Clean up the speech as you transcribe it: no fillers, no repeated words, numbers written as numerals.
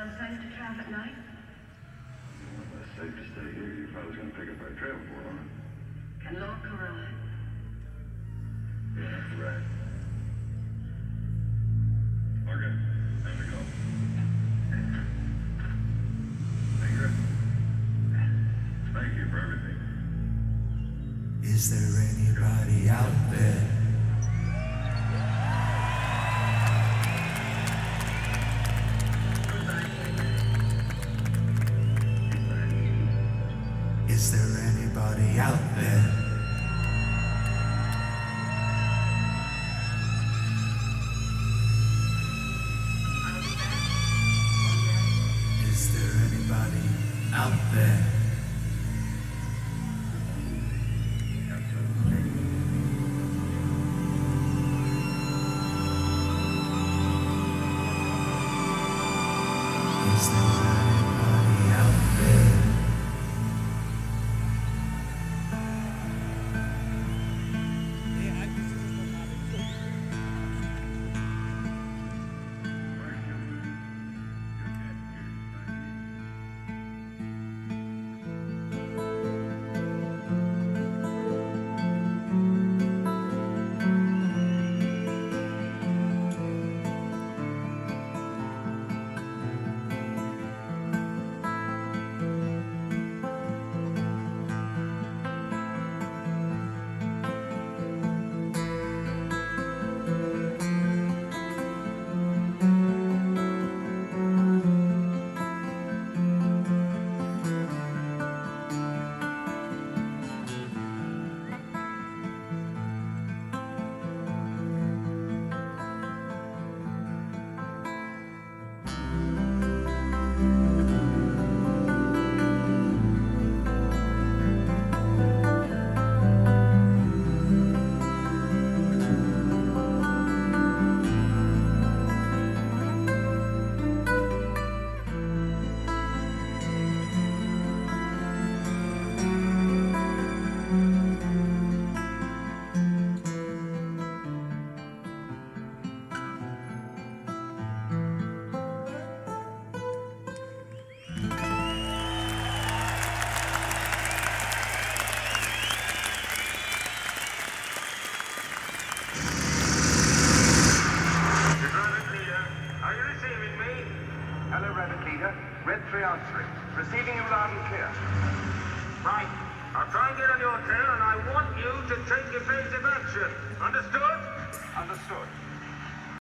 safe to travel at night? Well, that's safe to stay here. You're probably going to pick up our trail for it, aren't you? Can Lord Corral? Yeah, that's right. Okay, time to go. Hey, Griff. Thank you for everything. Is there anybody out there? Is there anybody out there? Is there anybody out there? Is there anybody out there? Hello, Rabbit Leader. Red 3 answering. Receiving you loud and clear. Right. I'll try and get on your tail, and I want you to take evasive action. Understood? Understood.